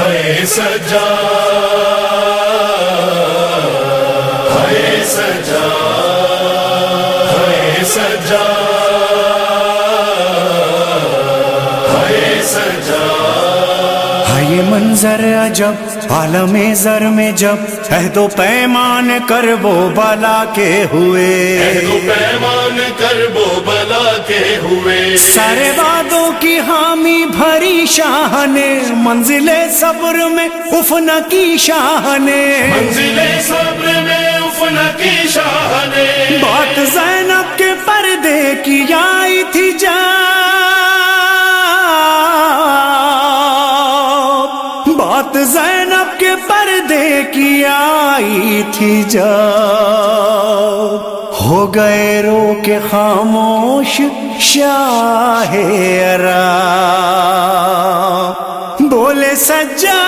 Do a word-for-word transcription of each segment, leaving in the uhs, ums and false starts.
ہے سجا ہے سجا ہے سجا ہے سجا ہے یہ منظر عجب عالم زر میں جب عہد و پیمان کرب و بلا کے ہوئے عہد و پیمان کرب و بلا کے ہوئے سارے وعدوں کی حامی بھری شاہ نے منزل صبر میں افن کی شاہ نے منزل صبر میں افن کی شاہ نے بات زینب کے پردے کی آئی تھی جان بات زینب کے پردے کی آئی تھی جب ہو گئے رو کے خاموش شاہ ارا بولے سجا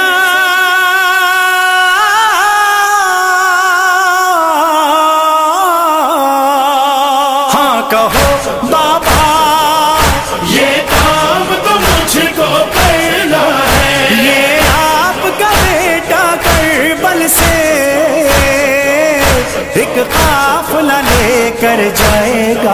ہاں کہو بابا یہ کام تو مجھ کو کرنا ہے یہ آپ کا بیٹا کربل سے ایک قافلہ لے کر جائے گا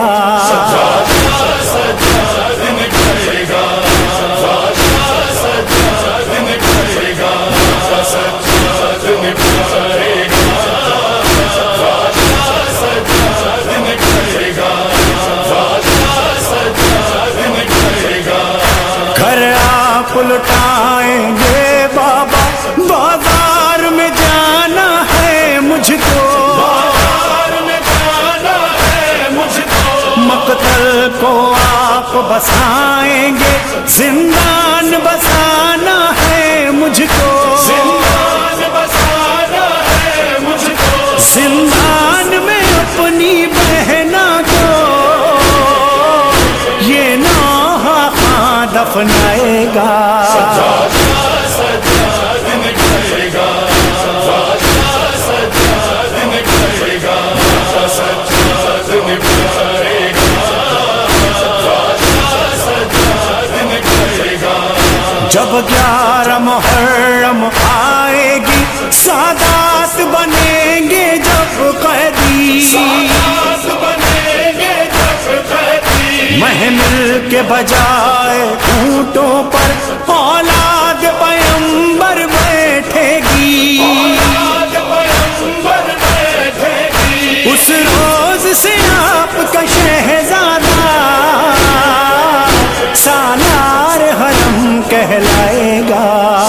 گھر آپ لٹائیں گے بابا بازار میں جانا ہے مجھ کو مقتل کو آپ بسائیں گے زندان بسانا ہے مجھ کو زندان بسانا ہے مجھ کو زندان میں اپنی بہنا کو یہ نوحہ خاں دفنائے گا جب گیارہ محرم آئے گی سادات بنیں گے جب قیدی محمل کے بجائے اونٹوں پر اولاد پیمبر بیٹھے گی اس روز سے آپ کا شہزادہ سالار حرم کہلائے گا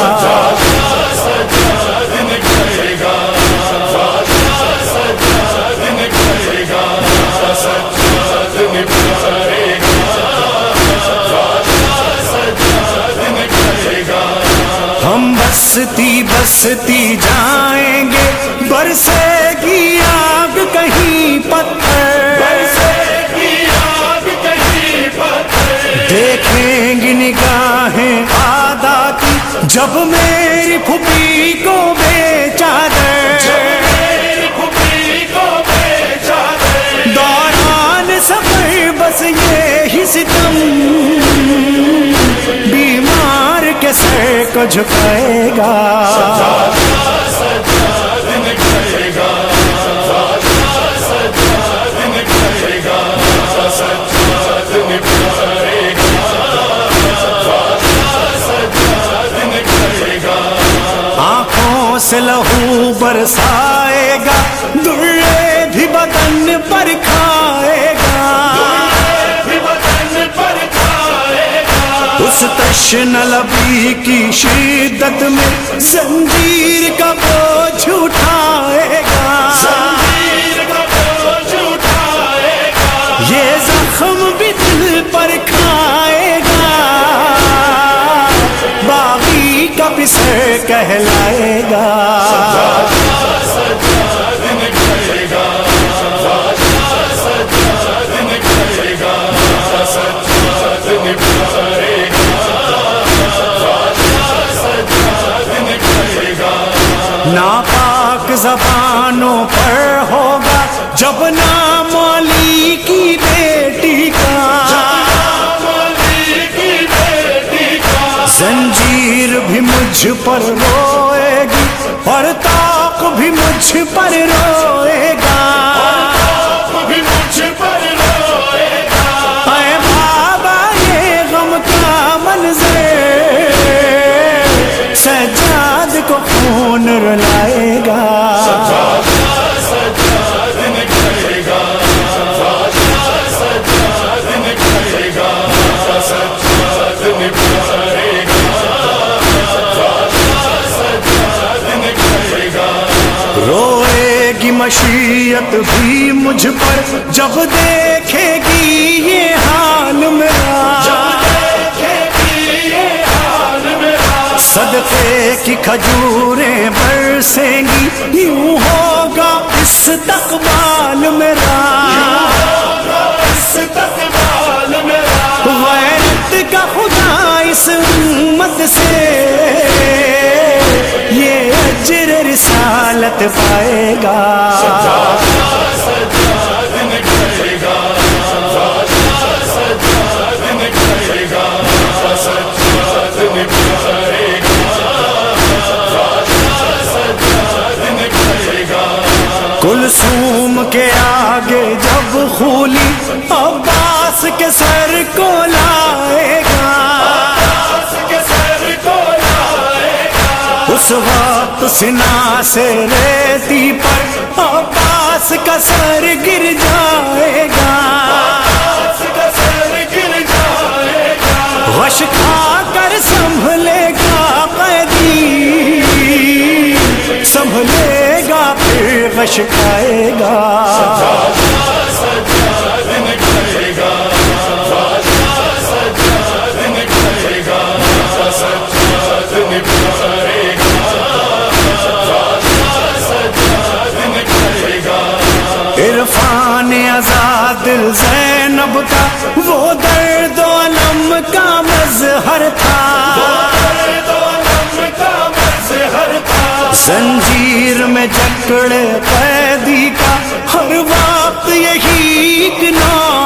ہم بستی بستی جائیں گے برسے گی آگ کہیں پتھر دیکھیں گی نگاہیں آدھا کی جب میری پھوپھی کو بے چادر دوران سفر بس یہ ستم بیمار کے سر کو جھکائے گا آنکھوں سے لہو برسائے گا درے بھی بدن پر کھائے گا اس تشن لبی کی شدت میں زنجیر کا بوجھ اٹھائے گا یہ زخم بھی دل پر کھائے گا باغی کا پسر کہلائے گا ناپاک زبانوں پر ہوگا جب نام علی کی بیٹی کا زنجیر بھی مجھ مجھ پر روئے گی اور طاق بھی مجھ پر روئے گا، بھی مجھ پر روئے گا۔ اے بابا یہ غم کا منظر سجاد کو خون رلائے گا، سجاد سجاد نکلے گا، سجاد نکلے گا، سجاد نکلے گا، سجاد نکلے گا۔ روئے گی مشیت بھی مجھ پر جب دیکھے گی یہ حال میرا، صدقے کی کھجوریں برسیں گی یوں ہوگا استقبال میرا، استقبال میرا۔ غیرت کا خدا اس امت سے یہ اجر رسالت پائے گا، سجاد نکلے گا، سجاد نکلے گا، سجاد نکلے گا، سجاد نکلے گا۔ کلثوم کے آگے جب خولی عباس کے سر کو لائے گا، اس وقت سنا سے ریتی پر عباس کا سر گر جائے گا، غش کھا کر سنبھلے گا قیدی، سنبھلے گا پھر غش کھائے گا، سجاد نکلے گا، سجاد نکلے گا، سجاد نکلے گا، سجاد نکلے گا۔ عرفان آزاد دل زینب کا وہ درد و علم کا مظہر تھا، زنجیر میں جکڑے قیدی کا ہر وقت یہی ایک نام